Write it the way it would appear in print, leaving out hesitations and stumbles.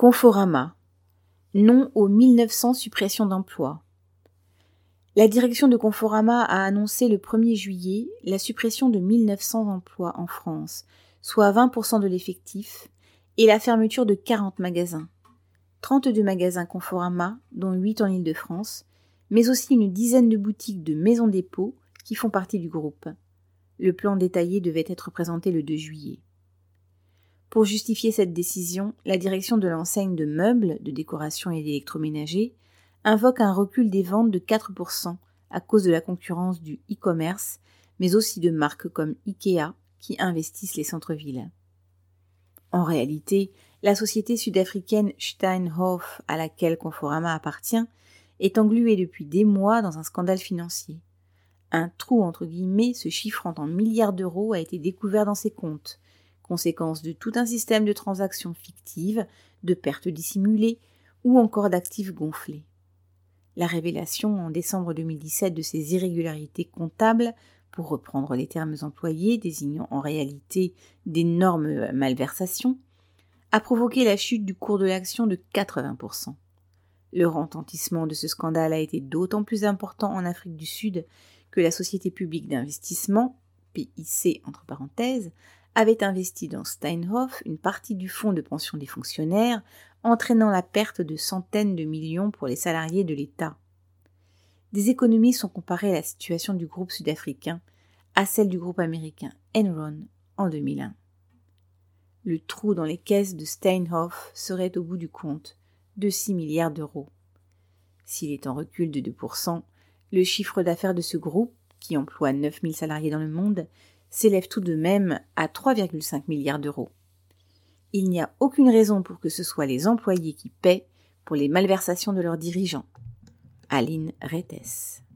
Conforama. Non aux 1900 suppressions d'emplois. La direction de Conforama a annoncé le 1er juillet la suppression de 1900 emplois en France, soit 20% de l'effectif, et la fermeture de 40 magasins. 32 magasins Conforama, dont 8 en Île-de-France, mais aussi une dizaine de boutiques de Maison Dépôt qui font partie du groupe. Le plan détaillé devait être présenté le 2 juillet. Pour justifier cette décision, la direction de l'enseigne de meubles, de décoration et d'électroménager invoque un recul des ventes de 4% à cause de la concurrence du e-commerce, mais aussi de marques comme Ikea qui investissent les centres-villes. En réalité, la société sud-africaine Steinhoff, à laquelle Conforama appartient, est engluée depuis des mois dans un scandale financier. Un trou entre guillemets se chiffrant en milliards d'euros a été découvert dans ses comptes, conséquence de tout un système de transactions fictives, de pertes dissimulées ou encore d'actifs gonflés. La révélation en décembre 2017 de ces irrégularités comptables, pour reprendre les termes employés désignant en réalité d'énormes malversations, a provoqué la chute du cours de l'action de 80%. Le retentissement de ce scandale a été d'autant plus important en Afrique du Sud que la Société publique d'investissement, PIC entre parenthèses, avait investi dans Steinhoff une partie du fonds de pension des fonctionnaires, entraînant la perte de centaines de millions pour les salariés de l'État. Des économistes ont comparé la situation du groupe sud-africain à celle du groupe américain Enron en 2001. Le trou dans les caisses de Steinhoff serait au bout du compte de 6 milliards d'euros. S'il est en recul de 2%, le chiffre d'affaires de ce groupe, qui emploie 9000 salariés dans le monde, s'élève tout de même à 3,5 milliards d'euros. Il n'y a aucune raison pour que ce soit les employés qui paient pour les malversations de leurs dirigeants. Aline Retes.